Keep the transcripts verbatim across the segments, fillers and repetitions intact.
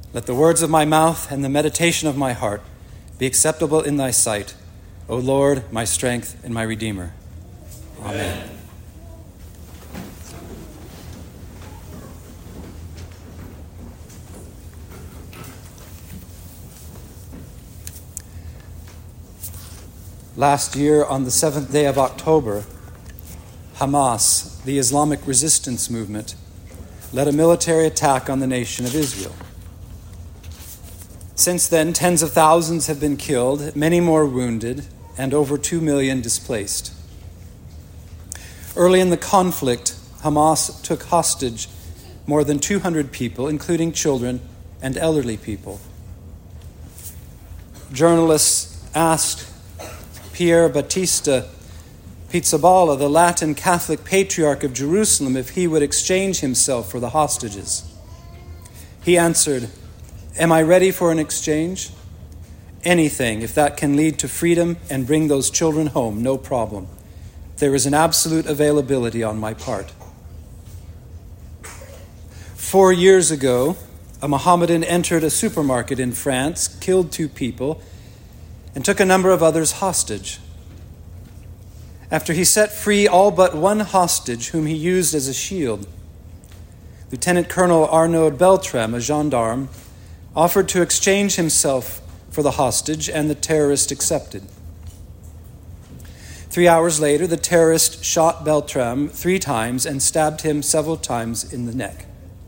Let the words of my mouth and the meditation of my heart be acceptable in thy sight, O Lord, my strength and my Redeemer. Amen. Amen. Last year, on the seventh day of October, Hamas, the Islamic resistance movement, led a military attack on the nation of Israel. Since then, tens of thousands have been killed, many more wounded, and over two million displaced. Early in the conflict, Hamas took hostage more than two hundred people, including children and elderly people. Journalists asked Pier Battista Pizzaballa, the Latin Catholic Patriarch of Jerusalem, if he would exchange himself for the hostages. He answered, "Am I ready for an exchange? Anything, if that can lead to freedom and bring those children home, no problem. There is an absolute availability on my part." Four years ago, a Mohammedan entered a supermarket in France, killed two people, and took a number of others hostage. After he set free all but one hostage, whom he used as a shield, Lieutenant Colonel Arnaud Beltrame, a gendarme, offered to exchange himself for the hostage, and the terrorist accepted. Three hours later, the terrorist shot Beltrame three times and stabbed him several times in the neck.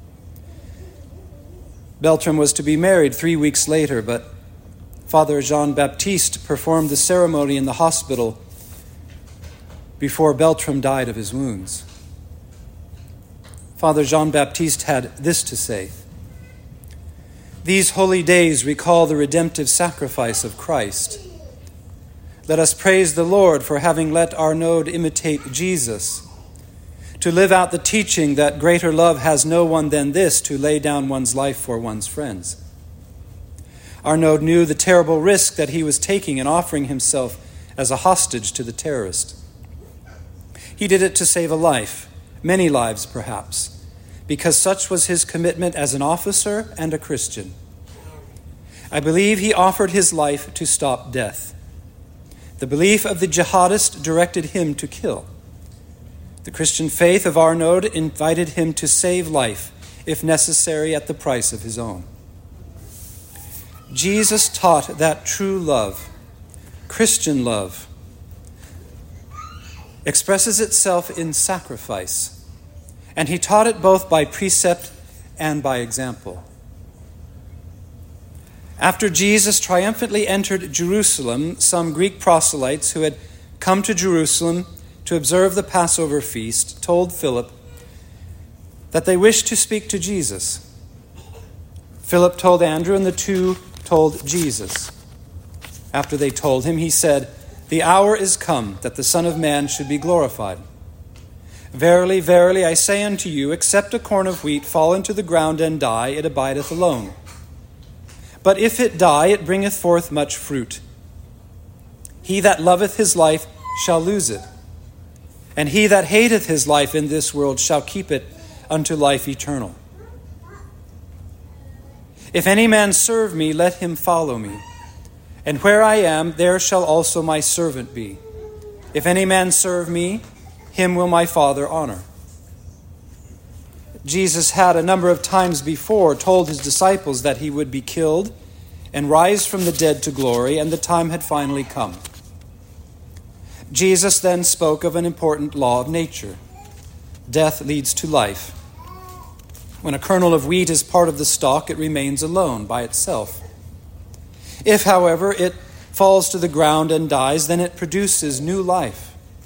Beltrame was to be married three weeks later, but Father Jean-Baptiste performed the ceremony in the hospital before Beltrame died of his wounds. Father Jean-Baptiste had this to say: "These holy days recall the redemptive sacrifice of Christ. Let us praise the Lord for having let Arnaud imitate Jesus, to live out the teaching that greater love has no one than this, to lay down one's life for one's friends." Arnaud knew the terrible risk that he was taking in offering himself as a hostage to the terrorist. He did it to save a life, many lives perhaps, because such was his commitment as an officer and a Christian. I believe he offered his life to stop death. The belief of the jihadist directed him to kill. The Christian faith of Arnaud invited him to save life, if necessary, at the price of his own. Jesus taught that true love, Christian love, expresses itself in sacrifice, and he taught it both by precept and by example. After Jesus triumphantly entered Jerusalem, some Greek proselytes who had come to Jerusalem to observe the Passover feast told Philip that they wished to speak to Jesus. Philip told Andrew, and the two told Jesus. After they told him, he said, "The hour is come that the Son of Man should be glorified. Verily, verily, I say unto you, except a corn of wheat fall into the ground and die, it abideth alone. But if it die, it bringeth forth much fruit. He that loveth his life shall lose it, and he that hateth his life in this world shall keep it unto life eternal. If any man serve me, let him follow me. And where I am, there shall also my servant be. If any man serve me, him will my Father honor." Jesus had a number of times before told his disciples that he would be killed and rise from the dead to glory, and the time had finally come. Jesus then spoke of an important law of nature. Death leads to life. When a kernel of wheat is part of the stalk, it remains alone by itself. If, however, it falls to the ground and dies, then it produces new life.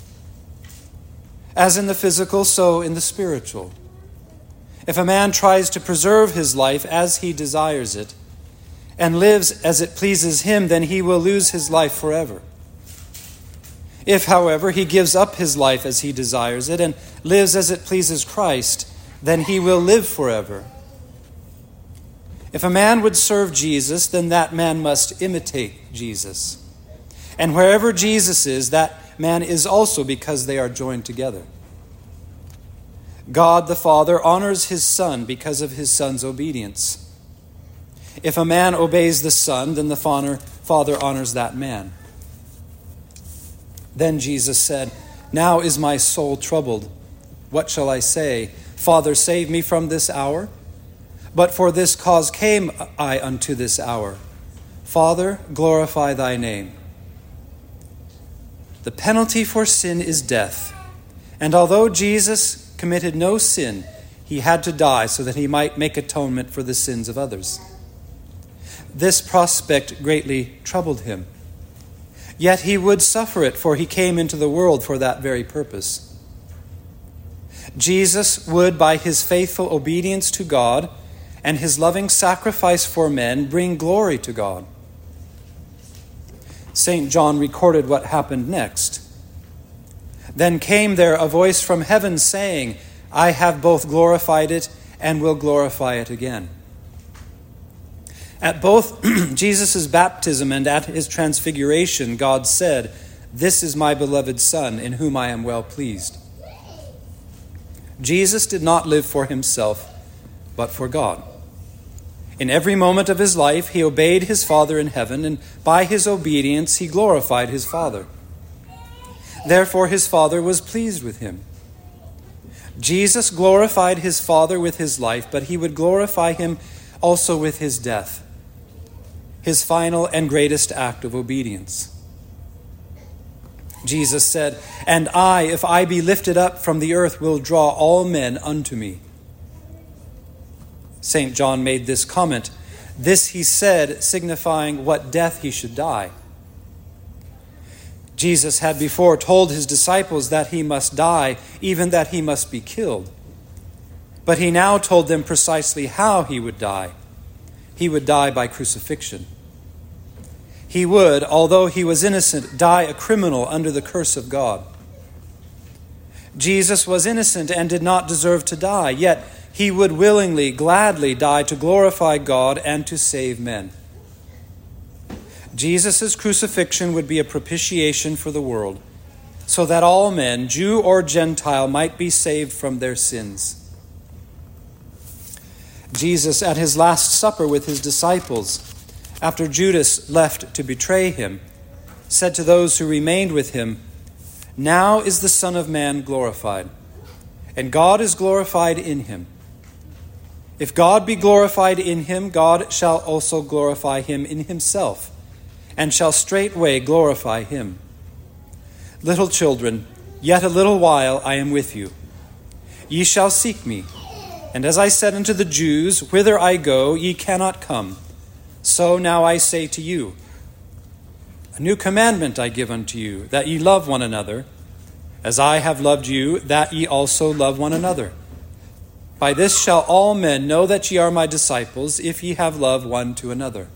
As in the physical, so in the spiritual. If a man tries to preserve his life as he desires it, and lives as it pleases him, then he will lose his life forever. If, however, he gives up his life as he desires it, and lives as it pleases Christ, then he will live forever. If a man would serve Jesus, then that man must imitate Jesus. And wherever Jesus is, that man is also, because they are joined together. God the Father honors his Son because of his Son's obedience. If a man obeys the Son, then the Father honors that man." Then Jesus said, "Now is my soul troubled. What shall I say? Father, save me from this hour? But for this cause came I unto this hour. Father, glorify thy name." The penalty for sin is death. And although Jesus committed no sin, he had to die so that he might make atonement for the sins of others. This prospect greatly troubled him. Yet he would suffer it, for he came into the world for that very purpose. Jesus would, by his faithful obedience to God and his loving sacrifice for men, bring glory to God. Saint John recorded what happened next. "Then came there a voice from heaven saying, I have both glorified it and will glorify it again." At both Jesus' baptism and at his transfiguration, God said, "This is my beloved Son, in whom I am well pleased." Jesus did not live for himself, but for God. In every moment of his life, he obeyed his Father in heaven, and by his obedience, he glorified his Father. Therefore, his Father was pleased with him. Jesus glorified his Father with his life, but he would glorify him also with his death, his final and greatest act of obedience. Jesus said, "And I, if I be lifted up from the earth, will draw all men unto me." Saint John made this comment. This he said, signifying what death he should die. Jesus had before told his disciples that he must die, even that he must be killed. But he now told them precisely how he would die. He would die by crucifixion. He would, although he was innocent, die a criminal under the curse of God. Jesus was innocent and did not deserve to die, yet he would willingly, gladly die to glorify God and to save men. Jesus' crucifixion would be a propitiation for the world, so that all men, Jew or Gentile, might be saved from their sins. Jesus, at his Last Supper with his disciples, after Judas left to betray him, said to those who remained with him, "Now is the Son of Man glorified, and God is glorified in him. If God be glorified in him, God shall also glorify him in himself, and shall straightway glorify him. Little children, yet a little while I am with you. Ye shall seek me. And as I said unto the Jews, Whither I go, ye cannot come. So now I say to you, A new commandment I give unto you, that ye love one another. As I have loved you, that ye also love one another. By this shall all men know that ye are my disciples, if ye have love one to another."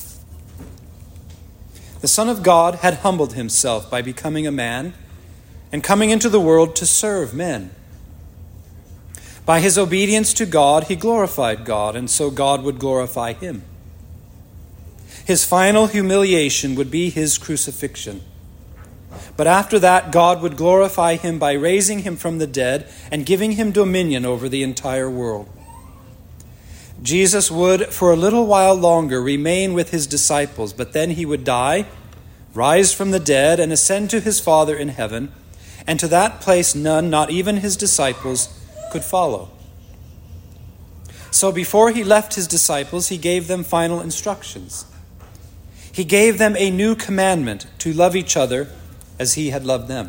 The Son of God had humbled himself by becoming a man and coming into the world to serve men. By his obedience to God, he glorified God, and so God would glorify him. His final humiliation would be his crucifixion. But after that, God would glorify him by raising him from the dead and giving him dominion over the entire world. Jesus would, for a little while longer, remain with his disciples, but then he would die, rise from the dead, and ascend to his Father in heaven, and to that place none, not even his disciples, could follow. So before he left his disciples, he gave them final instructions. He gave them a new commandment to love each other as he had loved them.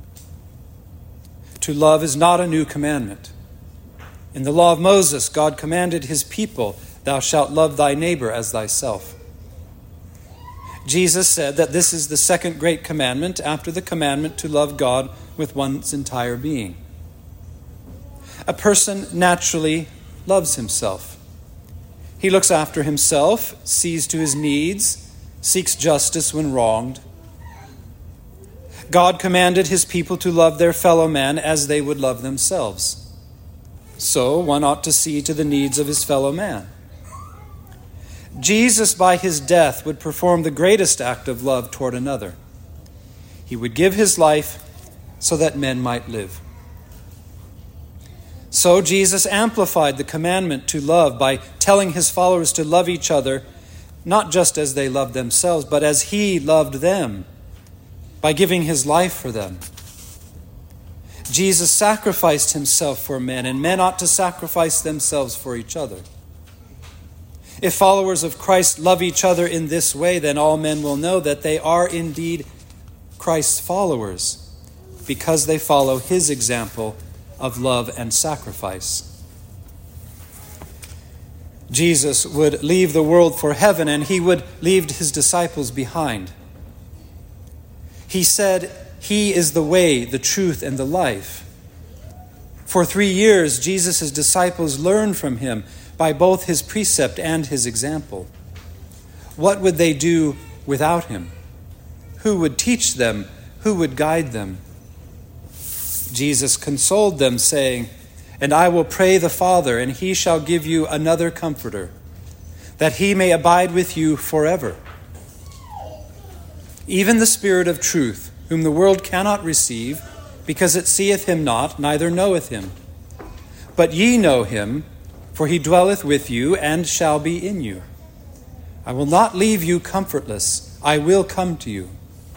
To love is not a new commandment. In the law of Moses, God commanded his people, "Thou shalt love thy neighbor as thyself." Jesus said that this is the second great commandment after the commandment to love God with one's entire being. A person naturally loves himself. He looks after himself, sees to his needs, seeks justice when wronged. God commanded his people to love their fellow man as they would love themselves. So one ought to see to the needs of his fellow man. Jesus, by his death, would perform the greatest act of love toward another. He would give his life so that men might live. So Jesus amplified the commandment to love by telling his followers to love each other, not just as they loved themselves, but as he loved them, by giving his life for them. Jesus sacrificed himself for men, and men ought to sacrifice themselves for each other. If followers of Christ love each other in this way, then all men will know that they are indeed Christ's followers, because they follow his example of love and sacrifice. Jesus would leave the world for heaven, and he would leave his disciples behind. He said, he is the way, the truth, and the life. For three years, Jesus' disciples learned from him by both his precept and his example. What would they do without him? Who would teach them? Who would guide them? Jesus consoled them, saying, "And I will pray the Father, and he shall give you another Comforter, that he may abide with you forever. Even the Spirit of truth, whom the world cannot receive, because it seeth him not, neither knoweth him. But ye know him, for he dwelleth with you, and shall be in you. I will not leave you comfortless, I will come to you."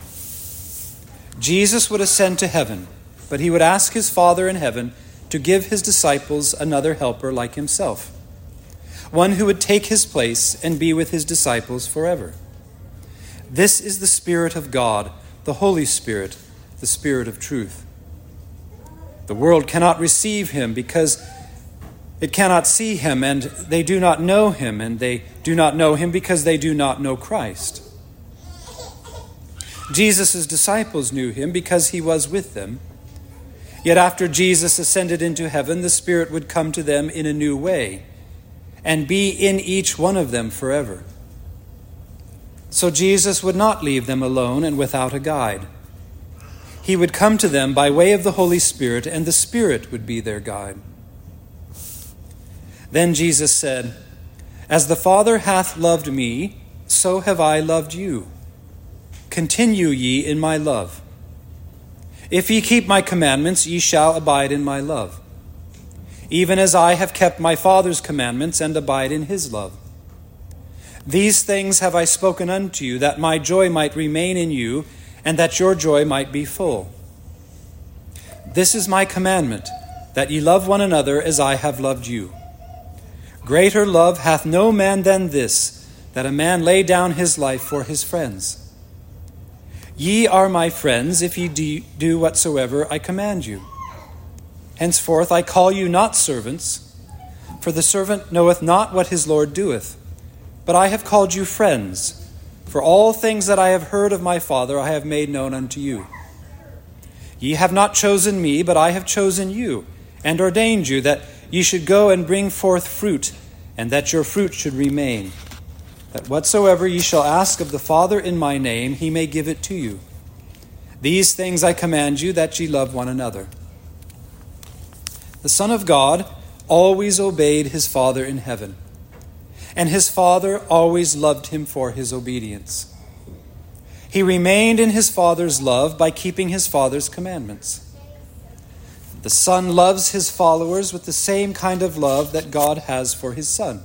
Jesus would ascend to heaven, but he would ask his Father in heaven to give his disciples another helper like himself, one who would take his place and be with his disciples forever. This is the Spirit of God, the Holy Spirit, the Spirit of truth. The world cannot receive him because it cannot see him, and they do not know him, and they do not know him because they do not know Christ. Jesus' disciples knew him because he was with them. Yet after Jesus ascended into heaven, the Spirit would come to them in a new way and be in each one of them forever. So Jesus would not leave them alone and without a guide. He would come to them by way of the Holy Spirit, and the Spirit would be their guide. Then Jesus said, "As the Father hath loved me, so have I loved you. Continue ye in my love. If ye keep my commandments, ye shall abide in my love, even as I have kept my Father's commandments and abide in his love. These things have I spoken unto you, that my joy might remain in you, and that your joy might be full. This is my commandment, that ye love one another as I have loved you. Greater love hath no man than this, that a man lay down his life for his friends. Ye are my friends, if ye do whatsoever I command you. Henceforth I call you not servants, for the servant knoweth not what his Lord doeth. But I have called you friends, for all things that I have heard of my Father I have made known unto you. Ye have not chosen me, but I have chosen you, and ordained you that ye should go and bring forth fruit, and that your fruit should remain, that whatsoever ye shall ask of the Father in my name, he may give it to you. These things I command you, that ye love one another. The Son of God always obeyed his Father in heaven, and his Father always loved him for his obedience. He remained in his Father's love by keeping his Father's commandments. The Son loves his followers with the same kind of love that God has for his Son.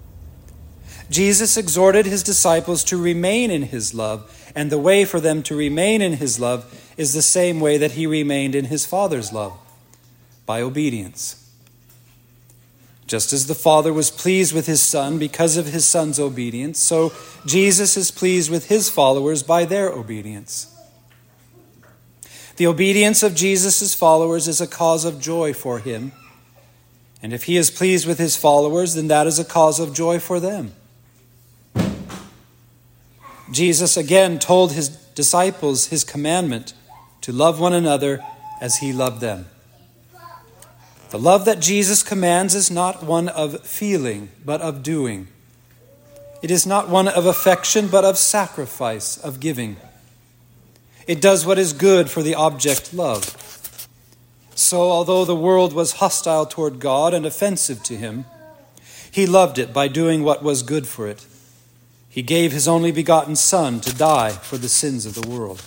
Jesus exhorted his disciples to remain in his love, and the way for them to remain in his love is the same way that he remained in his Father's love, by obedience. Just as the Father was pleased with his Son because of his Son's obedience, so Jesus is pleased with his followers by their obedience. The obedience of Jesus' followers is a cause of joy for him, and if he is pleased with his followers, then that is a cause of joy for them. Jesus again told his disciples his commandment to love one another as he loved them. The love that Jesus commands is not one of feeling, but of doing. It is not one of affection, but of sacrifice, of giving. It does what is good for the object loved. So, although the world was hostile toward God and offensive to him, he loved it by doing what was good for it. He gave his only begotten Son to die for the sins of the world.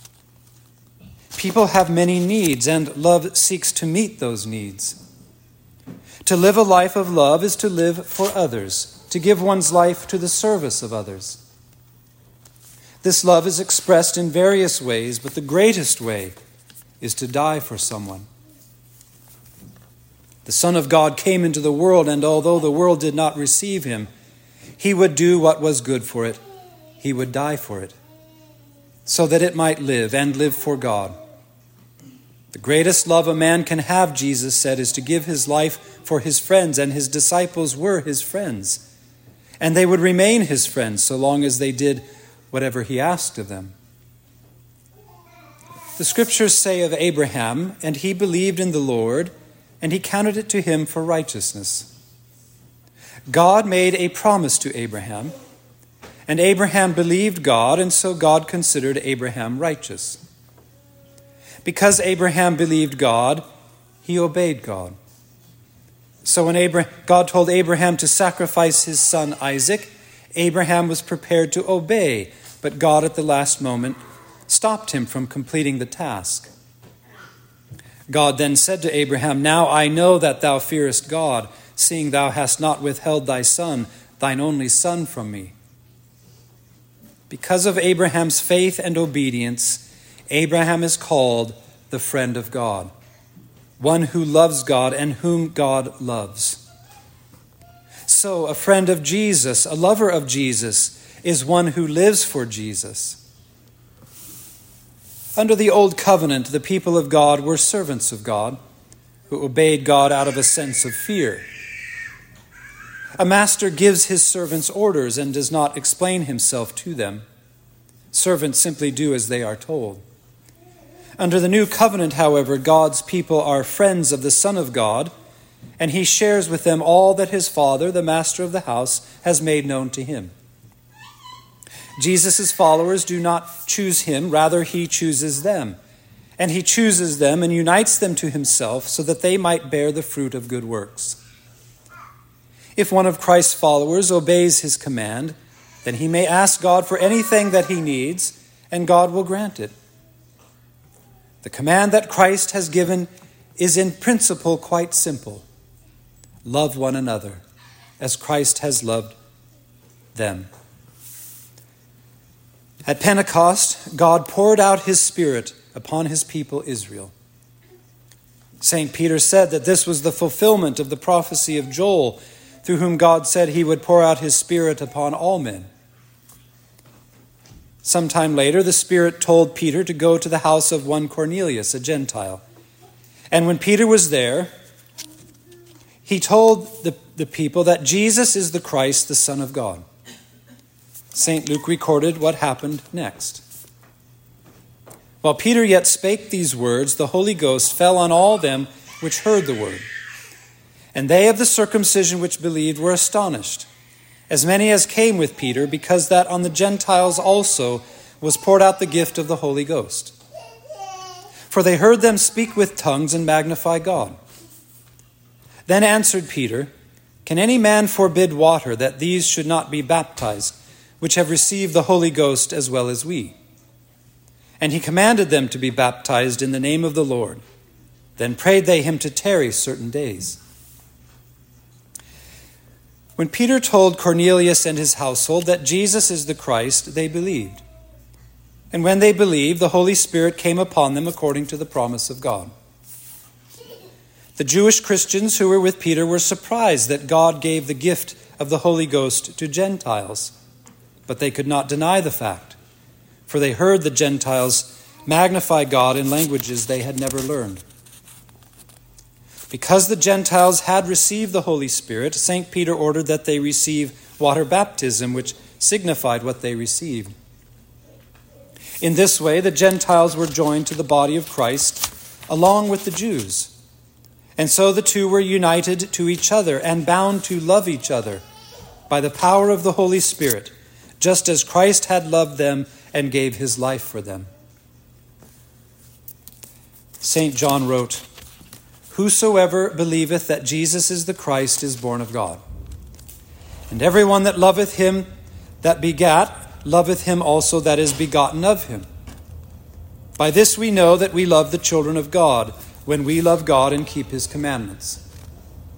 People have many needs, and love seeks to meet those needs. To live a life of love is to live for others, to give one's life to the service of others. This love is expressed in various ways, but the greatest way is to die for someone. The Son of God came into the world, and although the world did not receive him, he would do what was good for it. He would die for it, so that it might live and live for God. The greatest love a man can have, Jesus said, is to give his life for his friends, and his disciples were his friends. And they would remain his friends so long as they did whatever he asked of them. The scriptures say of Abraham, and he believed in the Lord, and he counted it to him for righteousness. God made a promise to Abraham, and Abraham believed God, and so God considered Abraham righteous. Because Abraham believed God, he obeyed God. So when Abraham, God told Abraham to sacrifice his son Isaac, Abraham was prepared to obey, but God at the last moment stopped him from completing the task. God then said to Abraham, "Now I know that thou fearest God, seeing thou hast not withheld thy son, thine only son, from me." Because of Abraham's faith and obedience, Abraham is called the friend of God, one who loves God and whom God loves. So a friend of Jesus, a lover of Jesus, is one who lives for Jesus. Under the Old Covenant, the people of God were servants of God, who obeyed God out of a sense of fear. A master gives his servants orders and does not explain himself to them. Servants simply do as they are told. Under the New Covenant, however, God's people are friends of the Son of God, and he shares with them all that his Father, the master of the house, has made known to him. Jesus' followers do not choose him, rather he chooses them. And he chooses them and unites them to himself so that they might bear the fruit of good works. If one of Christ's followers obeys his command, then he may ask God for anything that he needs, and God will grant it. The command that Christ has given is in principle quite simple. Love one another as Christ has loved them. At Pentecost, God poured out his Spirit upon his people Israel. Saint Peter said that this was the fulfillment of the prophecy of Joel, through whom God said he would pour out his Spirit upon all men. Sometime later, the Spirit told Peter to go to the house of one Cornelius, a Gentile. And when Peter was there, he told the, the people that Jesus is the Christ, the Son of God. Saint Luke recorded what happened next. While Peter yet spake these words, the Holy Ghost fell on all them which heard the word. And they of the circumcision which believed were astonished, as many as came with Peter, because that on the Gentiles also was poured out the gift of the Holy Ghost. For they heard them speak with tongues and magnify God. Then answered Peter, "Can any man forbid water that these should not be baptized, which have received the Holy Ghost as well as we?" And he commanded them to be baptized in the name of the Lord. Then prayed they him to tarry certain days. When Peter told Cornelius and his household that Jesus is the Christ, they believed. And when they believed, the Holy Spirit came upon them according to the promise of God. The Jewish Christians who were with Peter were surprised that God gave the gift of the Holy Ghost to Gentiles, but they could not deny the fact, for they heard the Gentiles magnify God in languages they had never learned. Because the Gentiles had received the Holy Spirit, Saint Peter ordered that they receive water baptism, which signified what they received. In this way, the Gentiles were joined to the body of Christ along with the Jews. And so the two were united to each other and bound to love each other by the power of the Holy Spirit, just as Christ had loved them and gave his life for them. Saint John wrote, "Whosoever believeth that Jesus is the Christ is born of God. And every one that loveth him that begat, loveth him also that is begotten of him. By this we know that we love the children of God, when we love God and keep his commandments.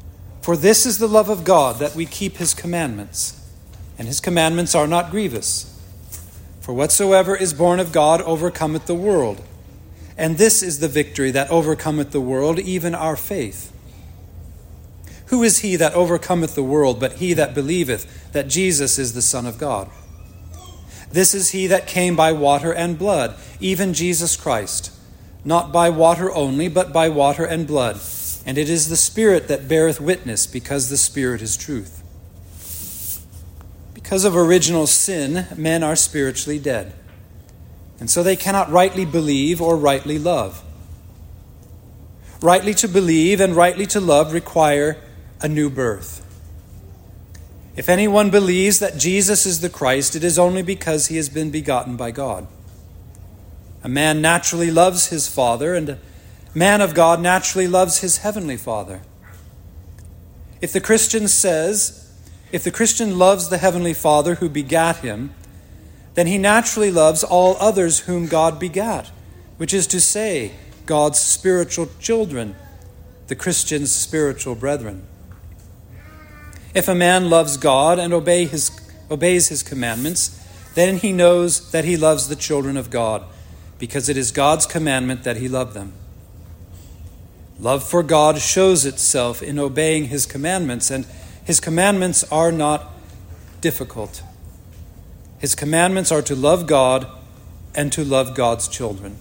For this is the love of God, that we keep his commandments, and his commandments are not grievous. For whatsoever is born of God overcometh the world. And this is the victory that overcometh the world, even our faith. Who is he that overcometh the world, but he that believeth that Jesus is the Son of God? This is he that came by water and blood, even Jesus Christ, not by water only, but by water and blood. And it is the Spirit that beareth witness, because the Spirit is truth. Because of original sin, men are spiritually dead, and so they cannot rightly believe or rightly love. Rightly to believe and rightly to love require a new birth. If anyone believes that Jesus is the Christ, it is only because he has been begotten by God. A man naturally loves his father, and a man of God naturally loves his heavenly Father. If the Christian says, if the Christian loves the heavenly Father who begat him, then he naturally loves all others whom God begat, which is to say, God's spiritual children, the Christian's spiritual brethren. If a man loves God and obey his, obeys his commandments, then he knows that he loves the children of God, because it is God's commandment that he love them. Love for God shows itself in obeying his commandments, and his commandments are not difficult. His commandments are to love God and to love God's children.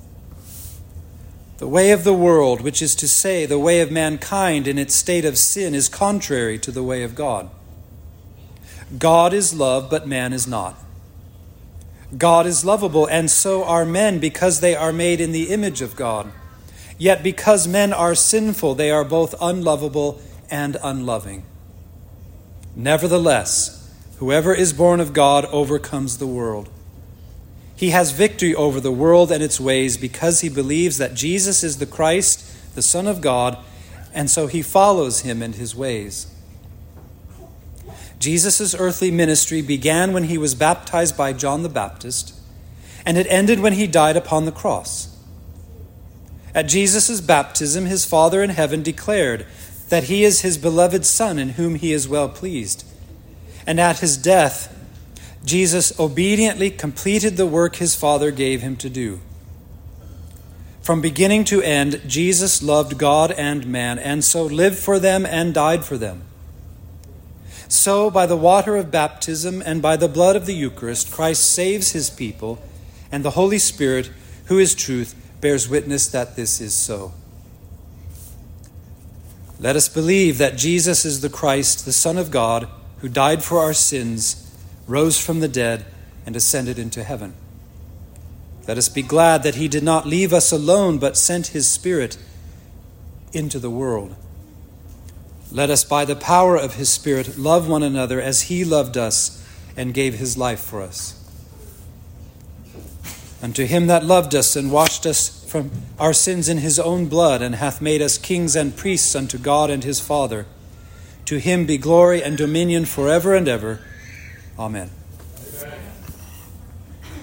The way of the world, which is to say, the way of mankind in its state of sin, is contrary to the way of God. God is love, but man is not. God is lovable, and so are men, because they are made in the image of God. Yet because men are sinful, they are both unlovable and unloving. Nevertheless, whoever is born of God overcomes the world. He has victory over the world and its ways, because he believes that Jesus is the Christ, the Son of God, and so he follows him and his ways. Jesus' earthly ministry began when he was baptized by John the Baptist, and it ended when he died upon the cross. At Jesus' baptism, his Father in heaven declared that he is his beloved Son, in whom he is well pleased. And at his death, Jesus obediently completed the work his Father gave him to do. From beginning to end, Jesus loved God and man, and so lived for them and died for them. So, by the water of baptism and by the blood of the Eucharist, Christ saves his people, and the Holy Spirit, who is truth, bears witness that this is so. Let us believe that Jesus is the Christ, the Son of God, who died for our sins, rose from the dead, and ascended into heaven. Let us be glad that he did not leave us alone, but sent his Spirit into the world. Let us, by the power of his Spirit, love one another as he loved us and gave his life for us. Unto him that loved us and washed us from our sins in his own blood, and hath made us kings and priests unto God and his Father, to him be glory and dominion forever and ever. Amen.